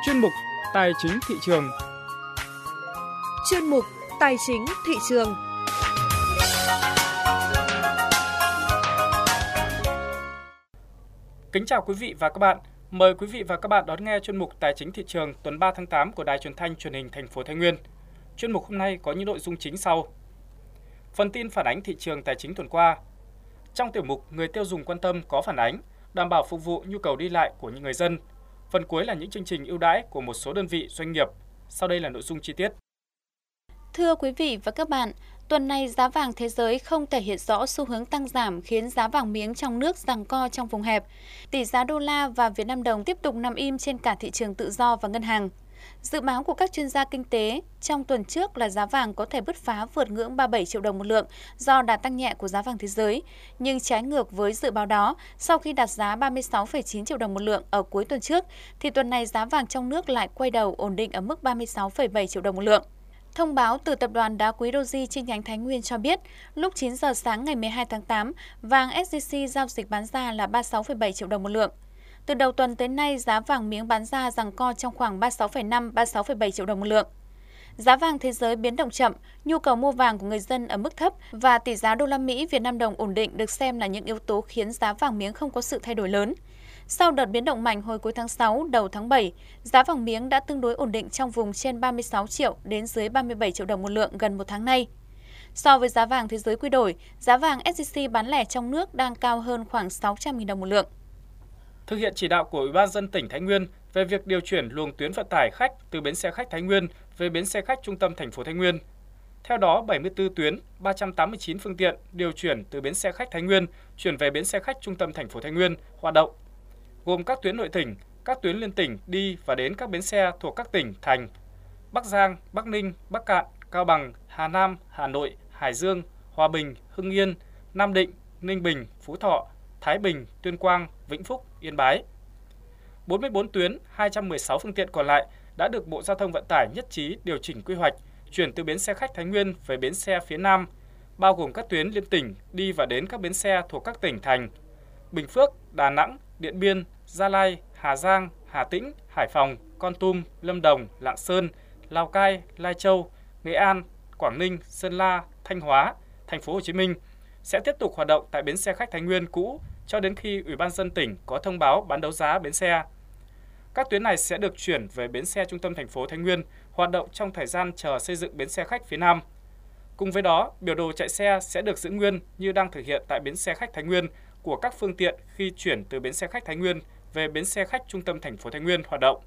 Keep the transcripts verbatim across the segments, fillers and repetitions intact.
chuyên mục Tài chính thị trường. Chuyên mục Tài chính thị trường. Kính chào quý vị và các bạn. Mời quý vị và các bạn đón nghe chuyên mục Tài chính thị trường tuần ba tháng tám của Đài Truyền thanh Truyền hình Thành phố Thái Nguyên. Chuyên mục hôm nay có những nội dung chính sau. Phần tin phản ánh thị trường tài chính tuần qua. Trong tiểu mục Người tiêu dùng quan tâm có phản ánh, đảm bảo phục vụ nhu cầu đi lại của những người dân. Phần cuối là những chương trình ưu đãi của một số đơn vị doanh nghiệp. Sau đây là nội dung chi tiết. Thưa quý vị và các bạn, tuần này giá vàng thế giới không thể hiện rõ xu hướng tăng giảm khiến giá vàng miếng trong nước giằng co trong vùng hẹp. Tỷ giá đô la và Việt Nam đồng tiếp tục nằm im trên cả thị trường tự do và ngân hàng. Dự báo của các chuyên gia kinh tế trong tuần trước là giá vàng có thể bứt phá vượt ngưỡng ba mươi bảy triệu đồng một lượng do đà tăng nhẹ của giá vàng thế giới. Nhưng trái ngược với dự báo đó, sau khi đạt giá ba mươi sáu phẩy chín triệu đồng một lượng ở cuối tuần trước, thì tuần này giá vàng trong nước lại quay đầu ổn định ở mức ba mươi sáu phẩy bảy triệu đồng một lượng. Thông báo từ tập đoàn đá quý Doji chi nhánh Thái Nguyên cho biết, lúc chín giờ sáng ngày mười hai tháng tám, vàng ét gi xê giao dịch bán ra là ba mươi sáu phẩy bảy triệu đồng một lượng. Từ đầu tuần tới nay, giá vàng miếng bán ra giằng co trong khoảng ba mươi sáu phẩy năm đến ba mươi sáu phẩy bảy triệu đồng một lượng. Giá vàng thế giới biến động chậm, nhu cầu mua vàng của người dân ở mức thấp và tỷ giá đô la Mỹ Việt Nam đồng ổn định được xem là những yếu tố khiến giá vàng miếng không có sự thay đổi lớn. Sau đợt biến động mạnh hồi cuối tháng sáu, đầu tháng bảy, giá vàng miếng đã tương đối ổn định trong vùng trên ba mươi sáu triệu đến dưới ba mươi bảy triệu đồng một lượng gần một tháng nay. So với giá vàng thế giới quy đổi, giá vàng ét gi xê bán lẻ trong nước đang cao hơn khoảng sáu trăm nghìn đồng một lượng. Thực hiện chỉ đạo của Ủy ban nhân dân tỉnh Thái Nguyên về việc điều chuyển luồng tuyến vận tải khách từ bến xe khách Thái Nguyên về bến xe khách trung tâm thành phố Thái Nguyên. Theo đó, bảy mươi tư tuyến, ba trăm tám mươi chín phương tiện điều chuyển từ bến xe khách Thái Nguyên chuyển về bến xe khách trung tâm thành phố Thái Nguyên hoạt động, gồm các tuyến nội tỉnh, các tuyến liên tỉnh đi và đến các bến xe thuộc các tỉnh thành Bắc Giang, Bắc Ninh, Bắc Cạn, Cao Bằng, Hà Nam, Hà Nội, Hải Dương, Hòa Bình, Hưng Yên, Nam Định, Ninh Bình, Phú Thọ, Thái Bình, Tuyên Quang, Vĩnh Phúc, Yên Bái. bốn mươi tư tuyến, hai trăm mười sáu phương tiện còn lại đã được Bộ Giao thông Vận tải nhất trí điều chỉnh quy hoạch, chuyển từ bến xe khách Thái Nguyên về bến xe phía Nam, bao gồm các tuyến liên tỉnh đi và đến các bến xe thuộc các tỉnh thành Bình Phước, Đà Nẵng, Điện Biên, Gia Lai, Hà Giang, Hà Tĩnh, Hải Phòng, Kon Tum, Lâm Đồng, Lạng Sơn, Lào Cai, Lai Châu, Nghệ An, Quảng Ninh, Sơn La, Thanh Hóa, Thành phố Hồ Chí Minh sẽ tiếp tục hoạt động tại bến xe khách Thái Nguyên cũ cho đến khi Ủy ban nhân dân tỉnh có thông báo bán đấu giá bến xe. Các tuyến này sẽ được chuyển về bến xe trung tâm thành phố Thái Nguyên hoạt động trong thời gian chờ xây dựng bến xe khách phía Nam. Cùng với đó, biểu đồ chạy xe sẽ được giữ nguyên như đang thực hiện tại bến xe khách Thái Nguyên của các phương tiện khi chuyển từ bến xe khách Thái Nguyên về bến xe khách trung tâm thành phố Thái Nguyên hoạt động.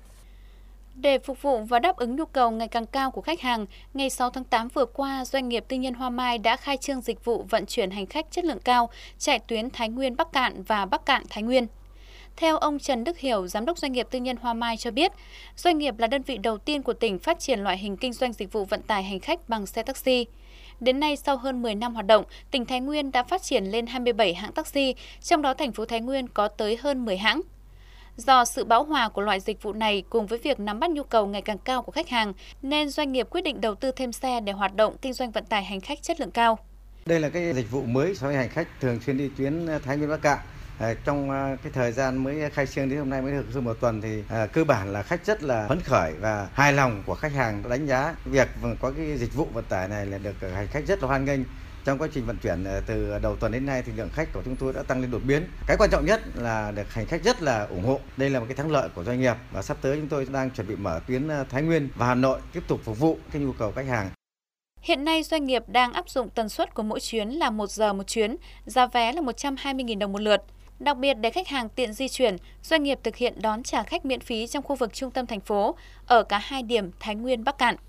Để phục vụ và đáp ứng nhu cầu ngày càng cao của khách hàng, ngày sáu tháng tám vừa qua, doanh nghiệp tư nhân Hoa Mai đã khai trương dịch vụ vận chuyển hành khách chất lượng cao chạy tuyến Thái Nguyên Bắc Cạn và Bắc Cạn Thái Nguyên. Theo ông Trần Đức Hiểu, Giám đốc doanh nghiệp tư nhân Hoa Mai cho biết, doanh nghiệp là đơn vị đầu tiên của tỉnh phát triển loại hình kinh doanh dịch vụ vận tải hành khách bằng xe taxi. Đến nay, sau hơn mười năm hoạt động, tỉnh Thái Nguyên đã phát triển lên hai mươi bảy hãng taxi, trong đó thành phố Thái Nguyên có tới hơn mười hãng. Do sự bão hòa của loại dịch vụ này cùng với việc nắm bắt nhu cầu ngày càng cao của khách hàng, nên doanh nghiệp quyết định đầu tư thêm xe để hoạt động kinh doanh vận tải hành khách chất lượng cao. Đây là cái dịch vụ mới so với hành khách thường xuyên đi tuyến Thái Nguyên Bắc Cạn. Trong cái thời gian mới khai trương đến hôm nay mới được hơn một tuần thì à, cơ bản là khách rất là phấn khởi và hài lòng của khách hàng đánh giá việc có cái dịch vụ vận tải này là được hành khách rất là hoan nghênh. Trong quá trình vận chuyển từ đầu tuần đến nay thì lượng khách của chúng tôi đã tăng lên đột biến. Cái quan trọng nhất là được hành khách rất là ủng hộ. Đây là một cái thắng lợi của doanh nghiệp và sắp tới chúng tôi đang chuẩn bị mở tuyến Thái Nguyên và Hà Nội tiếp tục phục vụ cái nhu cầu khách hàng. Hiện nay doanh nghiệp đang áp dụng tần suất của mỗi chuyến là một giờ một chuyến, giá vé là một trăm hai mươi nghìn đồng một lượt. Đặc biệt để khách hàng tiện di chuyển, doanh nghiệp thực hiện đón trả khách miễn phí trong khu vực trung tâm thành phố ở cả hai điểm Thái Nguyên Bắc Cạn.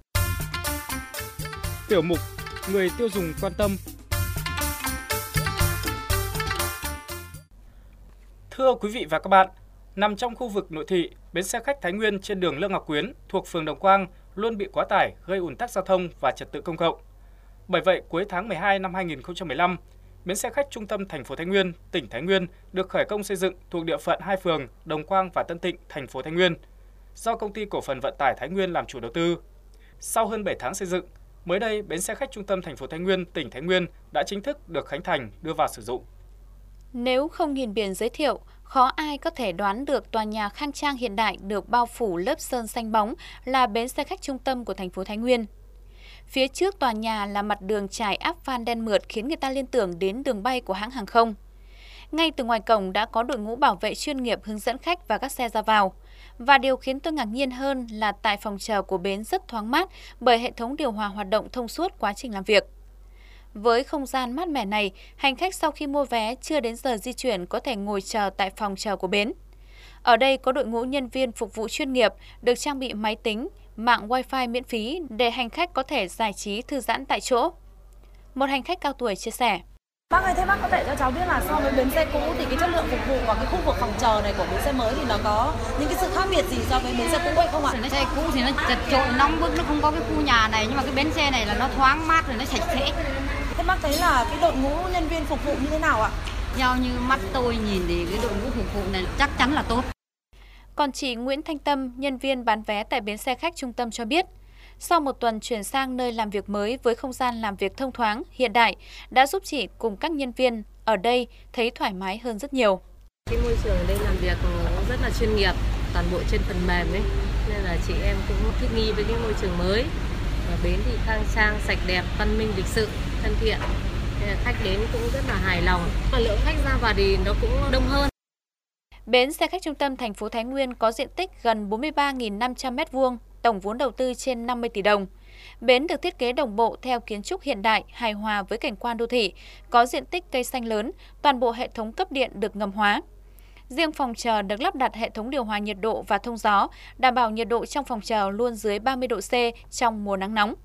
Tiểu mục Người tiêu dùng quan tâm. Thưa quý vị và các bạn, nằm trong khu vực nội thị, bến xe khách Thái Nguyên trên đường Lương Ngọc Quyến thuộc phường Đồng Quang luôn bị quá tải, gây ùn tắc giao thông và trật tự công cộng. Bởi vậy, cuối tháng mười hai năm hai nghìn không trăm mười lăm, bến xe khách trung tâm thành phố Thái Nguyên, tỉnh Thái Nguyên được khởi công xây dựng thuộc địa phận hai phường Đồng Quang và Tân Tịnh, thành phố Thái Nguyên, do Công ty Cổ phần Vận tải Thái Nguyên làm chủ đầu tư. Sau hơn bảy tháng xây dựng, mới đây bến xe khách trung tâm thành phố Thái Nguyên, tỉnh Thái Nguyên đã chính thức được khánh thành, đưa vào sử dụng. Nếu không nhìn biển giới thiệu, khó ai có thể đoán được tòa nhà khang trang hiện đại được bao phủ lớp sơn xanh bóng là bến xe khách trung tâm của thành phố Thái Nguyên. Phía trước tòa nhà là mặt đường trải áp van đen mượt khiến người ta liên tưởng đến đường bay của hãng hàng không. Ngay từ ngoài cổng đã có đội ngũ bảo vệ chuyên nghiệp hướng dẫn khách và các xe ra vào. Và điều khiến tôi ngạc nhiên hơn là tại phòng chờ của bến rất thoáng mát bởi hệ thống điều hòa hoạt động thông suốt quá trình làm việc. Với không gian mát mẻ này, hành khách sau khi mua vé chưa đến giờ di chuyển có thể ngồi chờ tại phòng chờ của bến. Ở đây có đội ngũ nhân viên phục vụ chuyên nghiệp, được trang bị máy tính, mạng Wi-Fi miễn phí để hành khách có thể giải trí thư giãn tại chỗ. Một hành khách cao tuổi chia sẻ. Bác ơi, thế bác có thể cho cháu biết là so với bến xe cũ thì cái chất lượng phục vụ và cái khu vực phòng chờ này của bến xe mới thì nó có những cái sự khác biệt gì so với bến xe cũ hay không ạ? Bến xe cũ thì nó chật chội, nóng bức, nó không có cái khu nhà này, nhưng mà cái bến xe này là nó thoáng mát rồi nó sạch sẽ. Thế bác thấy là cái đội ngũ nhân viên phục vụ như thế nào ạ? Theo như mắt tôi nhìn thì cái đội ngũ phục vụ này chắc chắn là tốt. Còn chị Nguyễn Thanh Tâm, nhân viên bán vé tại bến xe khách trung tâm cho biết, sau một tuần chuyển sang nơi làm việc mới với không gian làm việc thông thoáng, hiện đại, đã giúp chị cùng các nhân viên ở đây thấy thoải mái hơn rất nhiều. Cái môi trường ở đây làm việc cũng rất là chuyên nghiệp, toàn bộ trên phần mềm ấy, nên là chị em cũng thích nghi với cái môi trường mới. Và bến thì khang trang, sạch đẹp, văn minh, lịch sự, thân thiện. Nên là khách đến cũng rất là hài lòng. Và lượng khách ra vào thì nó cũng đông hơn. Bến xe khách trung tâm thành phố Thái Nguyên có diện tích gần bốn mươi ba nghìn năm trăm mét vuông, tổng vốn đầu tư trên năm mươi tỷ đồng. Bến được thiết kế đồng bộ theo kiến trúc hiện đại, hài hòa với cảnh quan đô thị, có diện tích cây xanh lớn, toàn bộ hệ thống cấp điện được ngầm hóa. Riêng phòng chờ được lắp đặt hệ thống điều hòa nhiệt độ và thông gió, đảm bảo nhiệt độ trong phòng chờ luôn dưới ba mươi độ C trong mùa nắng nóng.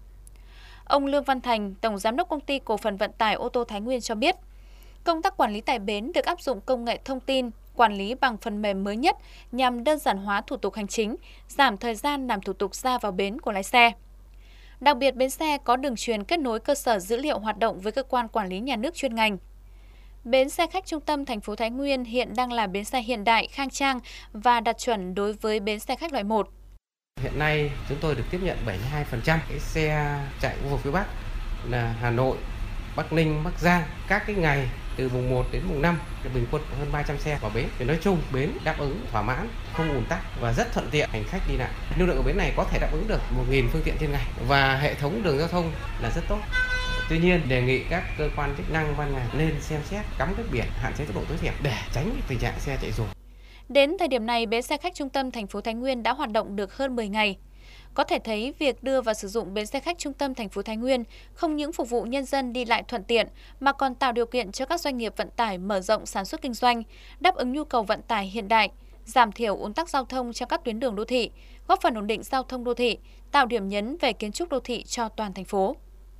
Ông Lương Văn Thành, Tổng Giám đốc Công ty Cổ phần Vận tải ô tô Thái Nguyên cho biết, công tác quản lý tại bến được áp dụng công nghệ thông tin, quản lý bằng phần mềm mới nhất nhằm đơn giản hóa thủ tục hành chính, giảm thời gian làm thủ tục ra vào bến của lái xe. Đặc biệt, bến xe có đường truyền kết nối cơ sở dữ liệu hoạt động với cơ quan quản lý nhà nước chuyên ngành. Bến xe khách trung tâm thành phố Thái Nguyên hiện đang là bến xe hiện đại, khang trang và đạt chuẩn đối với bến xe khách loại một. Hiện nay chúng tôi được tiếp nhận bảy mươi hai phần trăm cái xe chạy khu vực phía Bắc là Hà Nội, Bắc Ninh, Bắc Giang. Các cái ngày từ mùng một đến mùng năm bình quân hơn ba trăm xe vào bến. Thì nói chung bến đáp ứng thỏa mãn, không ùn tắc và rất thuận tiện hành khách đi lại. Lưu lượng của bến này có thể đáp ứng được một nghìn phương tiện trên ngày và hệ thống đường giao thông là rất tốt. Tuy nhiên đề nghị các cơ quan chức năng ban ngành nên xem xét cắm các biển hạn chế tốc độ tối thiểu để tránh tình trạng xe chạy rùa. Đến thời điểm này, bến xe khách trung tâm thành phố Thái Nguyên đã hoạt động được hơn mười ngày. Có thể thấy việc đưa vào sử dụng bến xe khách trung tâm thành phố Thái Nguyên không những phục vụ nhân dân đi lại thuận tiện mà còn tạo điều kiện cho các doanh nghiệp vận tải mở rộng sản xuất kinh doanh, đáp ứng nhu cầu vận tải hiện đại, giảm thiểu ùn tắc giao thông trên các tuyến đường đô thị, góp phần ổn định giao thông đô thị, tạo điểm nhấn về kiến trúc đô thị cho toàn thành phố.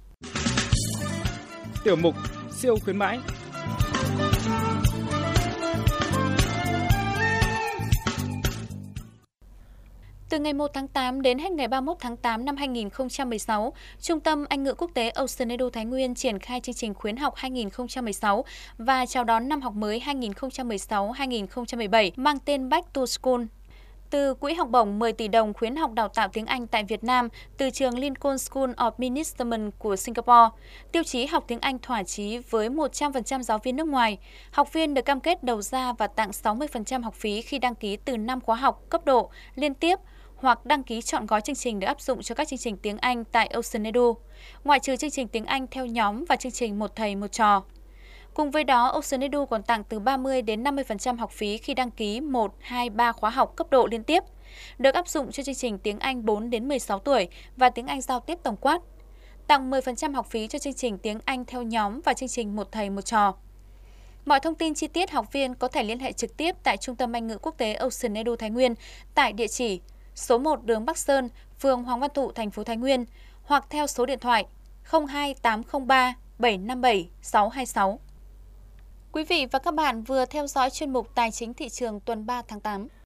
Tiểu mục siêu khuyến mãi. Từ ngày một tháng tám đến hết ngày ba mươi mốt tháng tám năm hai nghìn không trăm mười sáu, Trung tâm Anh ngữ quốc tế Ocean Edu Thái Nguyên triển khai chương trình khuyến học hai nghìn không trăm mười sáu và chào đón năm học mới hai nghìn không trăm mười sáu hai nghìn không trăm mười bảy mang tên Back to School. Từ quỹ học bổng mười tỷ đồng khuyến học đào tạo tiếng Anh tại Việt Nam từ trường Lincoln School of Management của Singapore, tiêu chí học tiếng Anh thỏa chí với một trăm phần trăm giáo viên nước ngoài, học viên được cam kết đầu ra và tặng sáu mươi phần trăm học phí khi đăng ký từ năm khóa học cấp độ liên tiếp hoặc đăng ký chọn gói chương trình được áp dụng cho các chương trình tiếng Anh tại Ocean Edu, ngoại trừ chương trình tiếng Anh theo nhóm và chương trình một thầy một trò. Cùng với đó, Ocean Edu còn tặng từ ba mươi đến năm mươi phần trăm học phí khi đăng ký một, hai, ba khóa học cấp độ liên tiếp, được áp dụng cho chương trình tiếng Anh bốn đến mười sáu tuổi và tiếng Anh giao tiếp tổng quát. Tặng mười phần trăm học phí cho chương trình tiếng Anh theo nhóm và chương trình một thầy một trò. Mọi thông tin chi tiết học viên có thể liên hệ trực tiếp tại Trung tâm Anh ngữ quốc tế Ocean Edu Thái Nguyên tại địa chỉ số một đường Bắc Sơn, phường Hoàng Văn Thụ, thành phố Thái Nguyên hoặc theo số điện thoại không hai tám không ba bảy năm bảy sáu hai sáu. Quý vị và các bạn vừa theo dõi chuyên mục Tài chính thị trường tuần ba tháng tám.